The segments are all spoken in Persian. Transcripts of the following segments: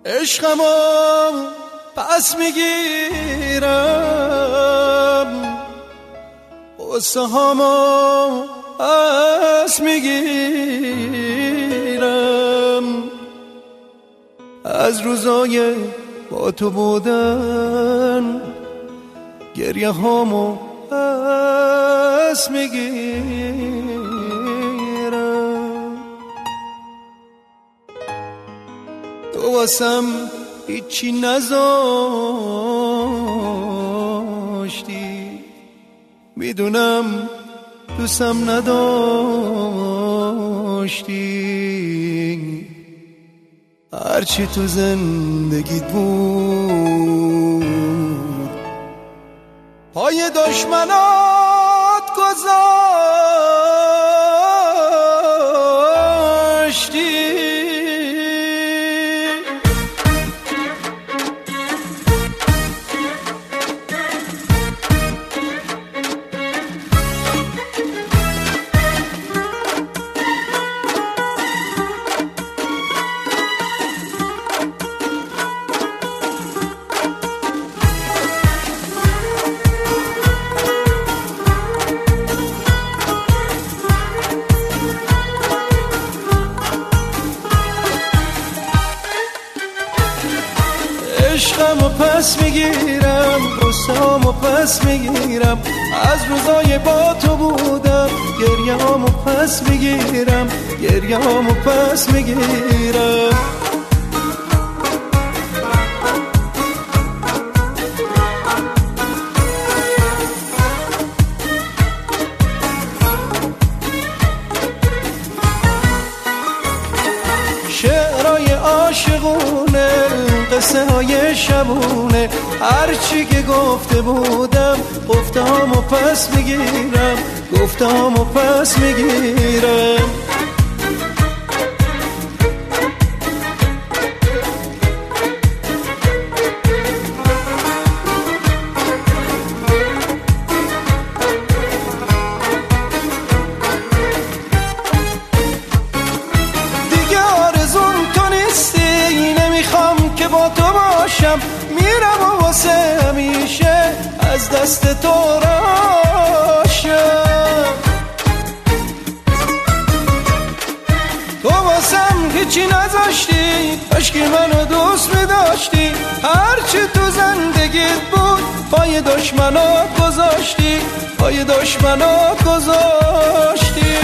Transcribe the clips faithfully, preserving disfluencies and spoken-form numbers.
عشقمو پس میگیرم، قصه هامو پس میگیرم، از روزای با تو بودن گریه هامو پس میگیرم. تو واسم هیچی نذاشتی، میدونم دوستم نداشتی، هرچی تو زندگیت بود پای دشمنات گذاشتی. عشقمو پس میگیرم، قصه‌هامو پس میگیرم، از روزای با تو بودم گریه‌هامو پس میگیرم، گریه‌هامو پس میگیرم. شعرهای عاشقونه، قصه های شبونه، هرچی که گفته بودم گفته هامو پس میگیرم، گفته هامو پس میگیرم. با تو باشم میرم و واسه همیشه از دست تو راشم. تو واسم هیچی نذاشتی، کاشکی منو دوست میداشتی، هرچی تو زندگیت بود پای دشمنات گذاشتی، پای دشمنات گذاشتی.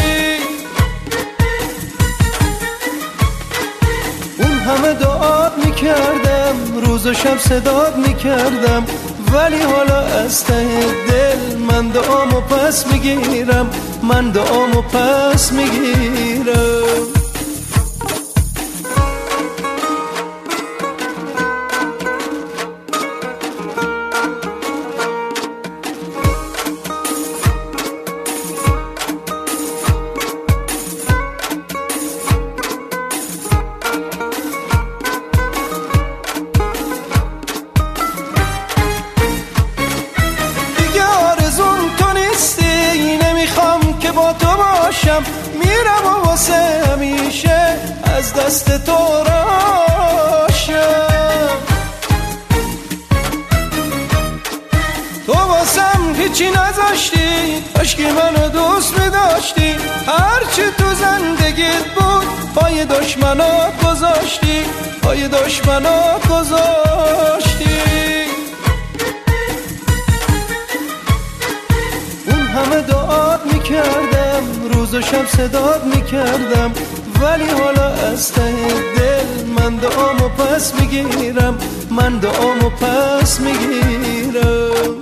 اون همه دعات میکردم، روز و شب صدات میکردم، ولی حالا از ته دل من دعامو پس میگیرم، من دعامو پس میگیرم. با تو باشم میرم و واسه همیشه از دست تو راشم. تو واسم هیچی نذاشتی، کاشکی منو دوست میداشتی، هرچی تو زندگیت بود پای دشمنات گذاشتی، پای دشمنات گذاشتی. اون همه دعات میکردم، روز و شب صدات میکردم، ولی حالا از ته دل من دعامو پس میگیرم، من دعامو پس میگیرم.